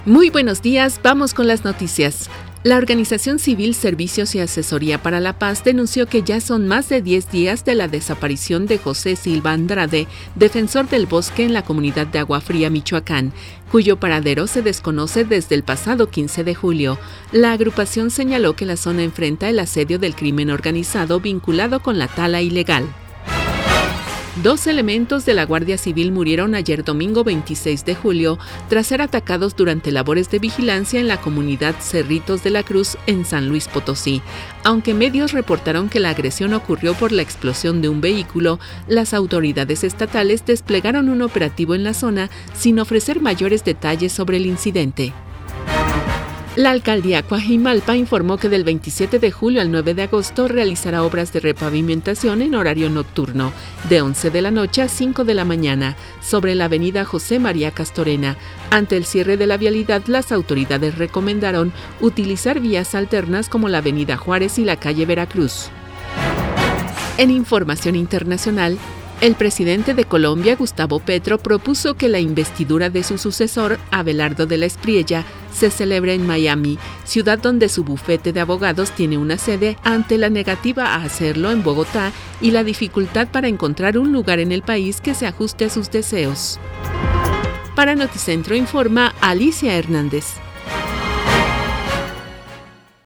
Muy buenos días, vamos con las noticias. La Organización Civil Servicios y Asesoría para la Paz denunció que ya son más de 10 días de la desaparición de José Silva Andrade, defensor del bosque en la comunidad de Agua Fría, Michoacán, cuyo paradero se desconoce desde el pasado 15 de julio. La agrupación señaló que la zona enfrenta el asedio del crimen organizado vinculado con la tala ilegal. 2 elementos de la Guardia Civil murieron ayer domingo 26 de julio tras ser atacados durante labores de vigilancia en la comunidad Cerritos de la Cruz en San Luis Potosí. Aunque medios reportaron que la agresión ocurrió por la explosión de un vehículo, las autoridades estatales desplegaron un operativo en la zona sin ofrecer mayores detalles sobre el incidente. La alcaldía Coajimalpa informó que del 27 de julio al 9 de agosto realizará obras de repavimentación en horario nocturno, de 11 de la noche a 5 de la mañana, sobre la avenida José María Castorena. Ante el cierre de la vialidad, las autoridades recomendaron utilizar vías alternas como la avenida Juárez y la calle Veracruz. En información internacional, el presidente de Colombia, Gustavo Petro, propuso que la investidura de su sucesor, Abelardo de la Espriella, se celebre en Miami, ciudad donde su bufete de abogados tiene una sede, ante la negativa a hacerlo en Bogotá y la dificultad para encontrar un lugar en el país que se ajuste a sus deseos. Para Noticentro informa Alicia Hernández.